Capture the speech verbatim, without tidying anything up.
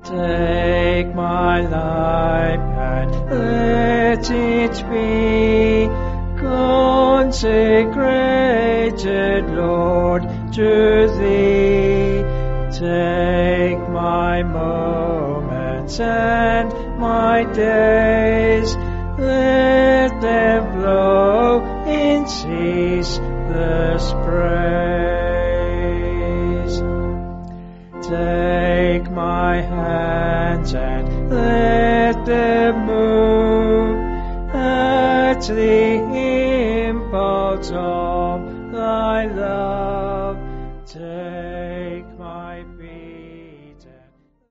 Take my life and let it be consecrated, Lord, to Thee. Take my moments and my days, let them flow in ceaseless praise. Take my hands and let them move at the impulse of